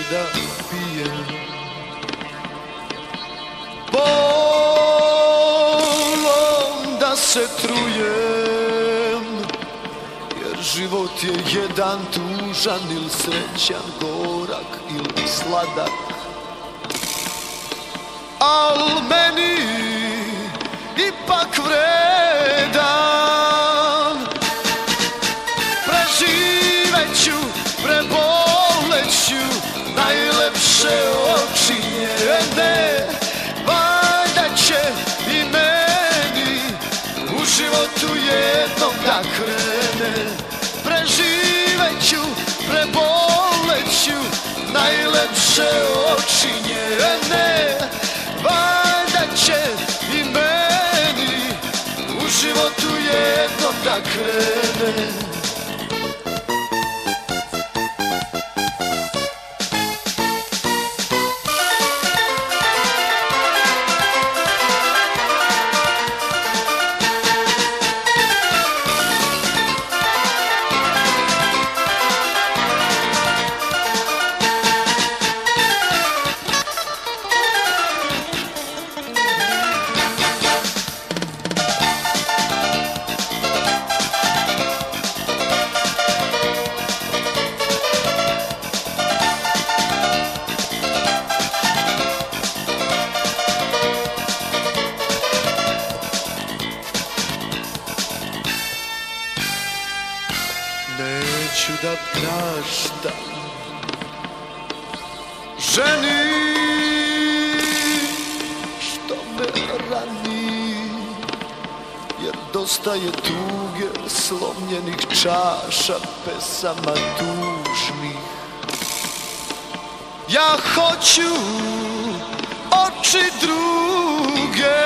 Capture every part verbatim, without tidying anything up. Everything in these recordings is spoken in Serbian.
da pijem. Bolom da se trujem, jer život je jedan tužan, ili srećan, gorak ili sladak. Al meni ipak vredan, preživeću, preboleću najlepše oči njene. Valjda će i meni u životu jednom da krene. Preživeću, preboleću najlepše oči njene. Valjda će i meni u životu jednom da krene. Neću da praštam ženi što me rani, jer dosta je tuge, slomljenih čaša, pesama tužnih. Ja hoću oči druge,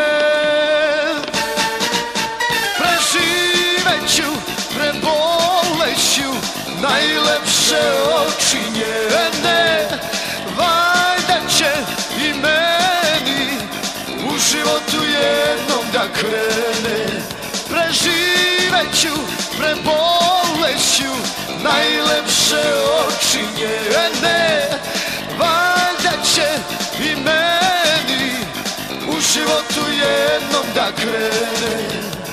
preživeću, preboleću najlepše oči njene. Valjda će i meni u životu jednom da krene. Preživeću, preboleću najlepše oči njene. Valjda će i meni u životu jednom da krene.